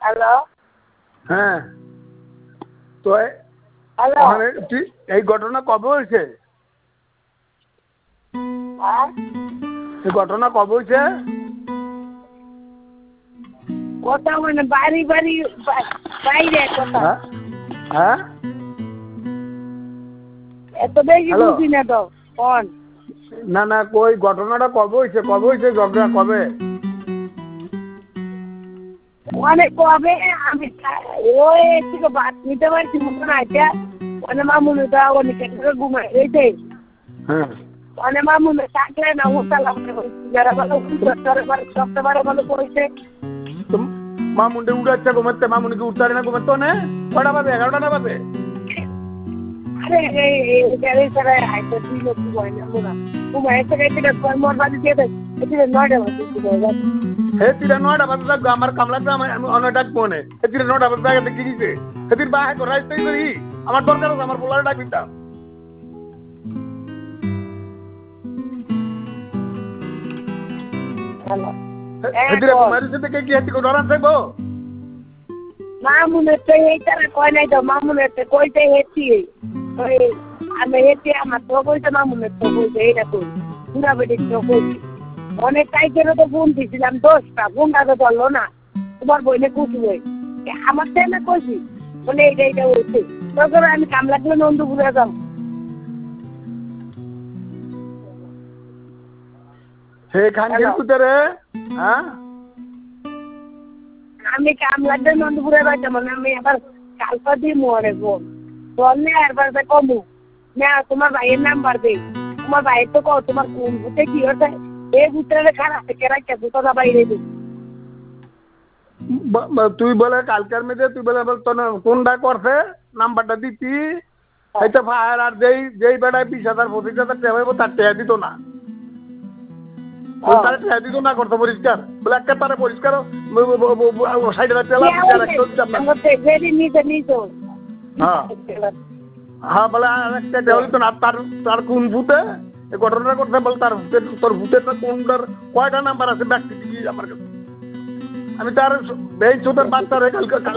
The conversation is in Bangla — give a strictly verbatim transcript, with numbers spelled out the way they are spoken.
হ্যালো হ্যাঁ তো হ্যালো ওখানে তুই- এই ঘটনা কবে হয়েছে? হ্যাঁ এই ঘটনা কবে হয়েছে? কথা মানে বাড়ি বাড়ি বা- বাইরে কথা হ্যাঁ হ্যাঁ এত বেশি হ্যালো। বুঝি না তো কোন না না কই ঘটনাটা কবে হয়েছে কবে হয়েছে ঝগড়া কবে? অনেক কবে আমি তা- ওই থেকে ভাত নিতে পারছি মতন আছে মানে মামুনি তো অনেক একটা ঘুমাই রয়েছে হ্যাঁ মানে মামুনি থাকলে না উঠালাম যারা ভালো সবটা বারো ভালো করেছে তো মামুন্ডে উঠাচ্ছে ঘুমাচ্ছে মামুনিকে উঠতে না ঘুমাতো না কটা বাজে এগারোটা না বাজে? আরে এই এই গাড়ি ছাড়া আইতে তুই লোক ঘুমাই না মোরা ঘুমাই এসে গেছে মোর বাড়ি দিয়ে দেয় এদিকে নয়টা বাজে ঘুমাই হে তিরা নয়টা বাজে থাকবো আমার কামলাতে আমার অনেক ডাকবো না হে তিরা নয়টা বাজে জায়গাতে কি দিছে সেদিন বাহে রাইতেই করি আমার দরকার আছে আমার পোলারে ডাক দিতাম। হ্যালো হেতিরে মারি সাথে কে কি হেতি কো ডরান থাকবো? মামুনের তো এই তারা কয় নাই তো মামুনের তো কইতে হেঁটি ওই আমি হেঁটে আমার তো কইতে মামুনের তো কইতে এইটা কই পুরা বেটির তো কইছি অনেক টাইপেরও তো ফোন দিয়েছিলাম দশটা ফোনটা তো ধরলো না তোমার বইনে কুচি বই আমার তাই না কইছি বলে এইটা এইটা হচ্ছে তখন আমি কাম লাগলে নন্দপুরে যাও হে খানগির পুতরে হ্যাঁ আমি কাম লাগলে নন্দপুরে যাইতাম মানে আমি আবার কালপা দিয়ে মরে গো বললে আরবার কমু না তোমার ভাইয়ের নাম্বার দে তোমার ভাইয়ের তো কও তোমার কোন ভূতে কি হচ্ছে এই ভূতের খারাপ থেকে রাখতে ভূতটা বাইরে দিই তুই বলে কালকের মেয়েদের তুই বলে তোর কোনটা করছে নাম্বারটা দিতি হয়তো ফায়ার আর যেই যেই বেড়ায় বিশ হাজার পঁচিশ হাজার টাকা হইব তার টাকা দিত না তারা টাকা দিত না করতো পরিষ্কার বলে একটা তারা পরিষ্কার সাইড হাজার টাকা হ্যাঁ হ্যাঁ বলে আর একটা টাকা দিত না তার তার কোন ভূতে এই ঘটনাটা করতে বলে তার ভূতের তোর ভূতের কোনটার কয়টা নাম্বার আছে ব্যক্তি আমার কাছে আমি তার এই চোদ্দ বাচ্চারে কালকে